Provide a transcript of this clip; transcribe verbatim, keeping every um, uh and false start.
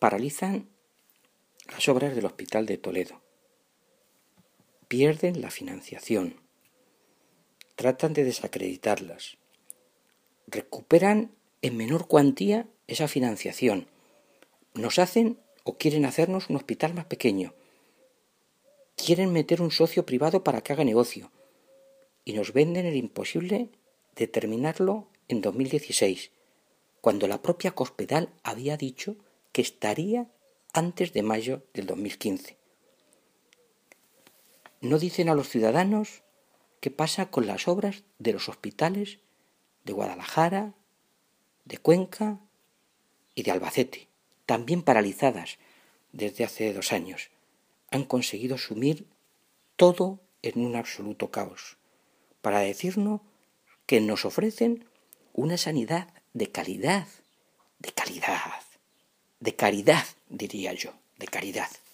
paralizan las obras del Hospital de Toledo. Pierden la financiación. Tratan de desacreditarlas. Recuperan en menor cuantía esa financiación. Nos hacen o quieren hacernos un hospital más pequeño. Quieren meter un socio privado para que haga negocio. Y nos venden el imposible de terminarlo en dos mil dieciséis, cuando la propia Cospedal había dicho que estaría antes de mayo del dos mil quince. No dicen a los ciudadanos qué pasa con las obras de los hospitales de Guadalajara, de Cuenca y de Albacete, también paralizadas desde hace dos años. Han conseguido sumir todo en un absoluto caos, para decirnos que nos ofrecen una sanidad de calidad, de calidad, de caridad, diría yo, de caridad.